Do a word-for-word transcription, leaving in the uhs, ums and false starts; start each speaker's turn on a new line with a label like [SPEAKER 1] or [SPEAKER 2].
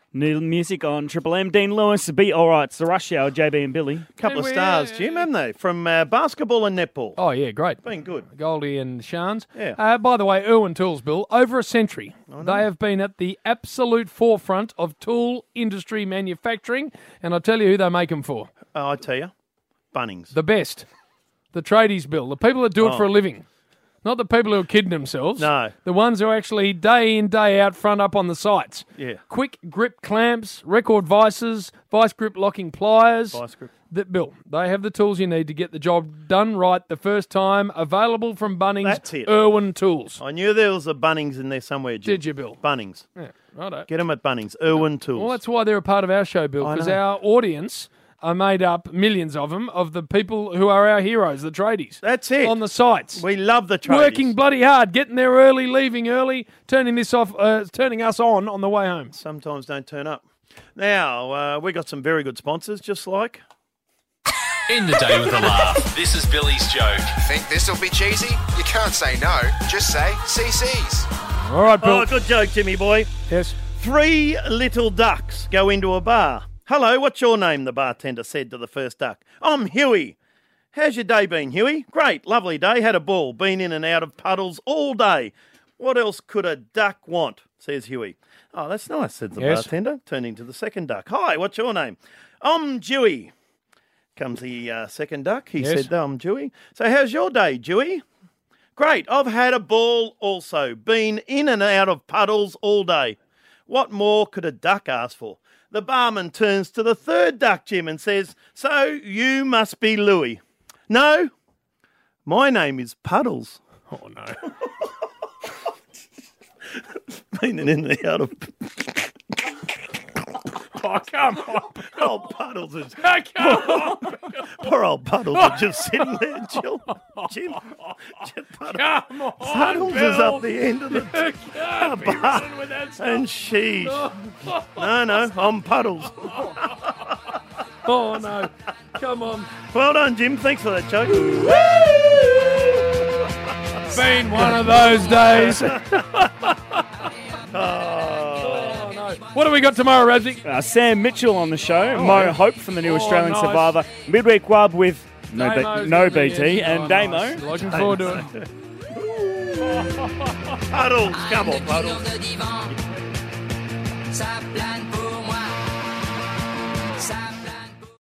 [SPEAKER 1] New music on Triple M. Dean Lewis, Be Alright. It's the Rush Hour, J B and Billy.
[SPEAKER 2] Couple of
[SPEAKER 3] Hey, we-
[SPEAKER 2] stars, Jim, haven't they? From uh, basketball and netball.
[SPEAKER 3] Oh, yeah, great.
[SPEAKER 2] Been good.
[SPEAKER 3] Goldie and Shans.
[SPEAKER 2] Yeah.
[SPEAKER 3] Uh, by the way, Irwin Tools, Bill, over a century, they have been at the absolute forefront of tool industry manufacturing, and I'll tell you who they make them for.
[SPEAKER 2] Oh, I tell you, Bunnings.
[SPEAKER 3] The best. The tradies, Bill. The people that do it
[SPEAKER 2] Oh.
[SPEAKER 3] for a living. Not the people who are kidding themselves.
[SPEAKER 2] No.
[SPEAKER 3] The ones who actually day in, day out, front up on the sites.
[SPEAKER 2] Yeah.
[SPEAKER 3] Quick grip clamps, record vices, vice grip locking pliers.
[SPEAKER 2] Vice grip.
[SPEAKER 3] That, Bill, they have the tools you need to get the job done right the first time. Available from Bunnings.
[SPEAKER 2] That's it.
[SPEAKER 3] Irwin Tools.
[SPEAKER 2] I knew there was a Bunnings in there somewhere, Jim.
[SPEAKER 3] Did you, Bill?
[SPEAKER 2] Bunnings.
[SPEAKER 3] Yeah, righto.
[SPEAKER 2] Get them at Bunnings. Irwin Tools.
[SPEAKER 3] Well, that's why they're a part of our show, Bill,
[SPEAKER 2] I
[SPEAKER 3] because
[SPEAKER 2] know.
[SPEAKER 3] our audience are made up, millions of them, of the people who are our heroes, the tradies.
[SPEAKER 2] That's it.
[SPEAKER 3] On the sites.
[SPEAKER 2] We love the tradies.
[SPEAKER 3] Working bloody hard, getting there early, leaving early, turning this off, uh, turning us on on the way home.
[SPEAKER 2] Sometimes don't turn up. Now, uh, we got some very good sponsors, just like...
[SPEAKER 4] End the day with a laugh. This is Billy's joke.
[SPEAKER 5] Think this'll be cheesy? You can't say no. Just say C Cs.
[SPEAKER 3] All right, Bill.
[SPEAKER 2] Oh, good joke, Jimmy boy.
[SPEAKER 3] Yes.
[SPEAKER 2] Three little ducks go into a bar. Hello, what's your name? The bartender said to the first duck. I'm Huey. How's your day been, Huey? Great, lovely day. Had a ball. Been in and out of puddles all day. What else could a duck want? Says Huey. Oh, that's nice, said the
[SPEAKER 3] Yes.
[SPEAKER 2] bartender, turning to the second duck. Hi, what's your name? I'm Dewey. Comes the uh, second duck. He
[SPEAKER 3] Yes.
[SPEAKER 2] said, I'm Dewey. So how's your day, Dewey? Great, I've had a ball also. Been in and out of puddles all day. What more could a duck ask for? The barman turns to the third duck, Jim, and says, so you must be Louie. No, my name is Puddles.
[SPEAKER 3] Oh, no.
[SPEAKER 2] Been in and out of...
[SPEAKER 3] Oh, come on.
[SPEAKER 2] old Puddles is...
[SPEAKER 3] Oh, come on.
[SPEAKER 2] Poor old Puddles is just sitting there, Jill. Jim. Jim Puddles,
[SPEAKER 3] Come on,
[SPEAKER 2] Puddles
[SPEAKER 3] Bill.
[SPEAKER 2] is up the end of the...
[SPEAKER 3] Can't be
[SPEAKER 2] bar.
[SPEAKER 3] running with that stuff.
[SPEAKER 2] And she's... No, no, I'm Puddles.
[SPEAKER 3] Oh, no. Come on.
[SPEAKER 2] Well done, Jim. Thanks for that joke.
[SPEAKER 3] Been one of those days.
[SPEAKER 2] Oh,
[SPEAKER 3] no. What do we got tomorrow, Ramsey?
[SPEAKER 1] Uh, Sam Mitchell on the show, Mo
[SPEAKER 3] yeah.
[SPEAKER 1] Hope from the new
[SPEAKER 3] Oh,
[SPEAKER 1] Australian
[SPEAKER 3] nice.
[SPEAKER 1] Survivor, Midweek Wub with no, B-
[SPEAKER 3] Damo's
[SPEAKER 1] no
[SPEAKER 3] gonna be
[SPEAKER 1] B T,
[SPEAKER 3] in.
[SPEAKER 1] and
[SPEAKER 3] Oh,
[SPEAKER 1] Damo.
[SPEAKER 3] nice. Looking forward to it.
[SPEAKER 2] Puddles, come on, Puddles.
[SPEAKER 6] Ça plane